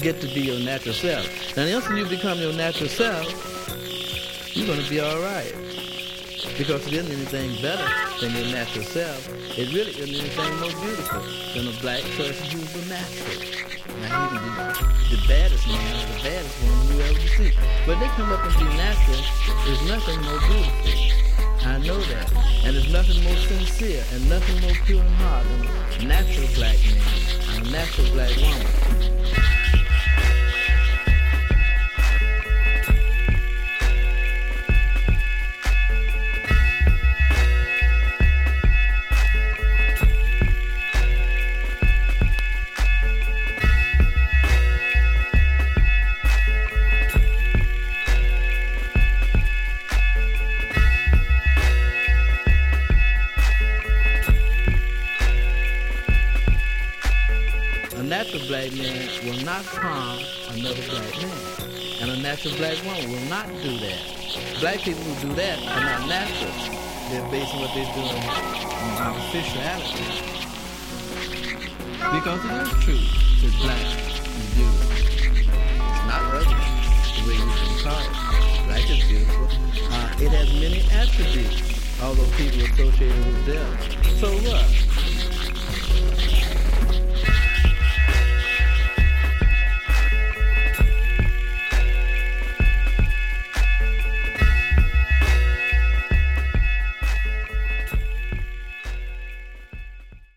get to be your natural self. Now, the instant you become your natural self, you're going to be all right. Because it isn't anything better than your natural self. It really isn't anything more beautiful than a black person who's a natural. Now, he can be the baddest man or the baddest woman you ever see. But they come up and be natural, there's nothing more beautiful. I know that. And there's nothing more sincere and nothing more pure in heart than a natural black man and a natural black woman. A natural black man will not harm another black man. And a natural black woman will not do that. Black people who do that are not natural. They're basing what they're doing on artificiality. Because it is true that black is beautiful. It's not ugly, the way you can call it. Black is beautiful. It has many attributes, although people associate it with death. So what?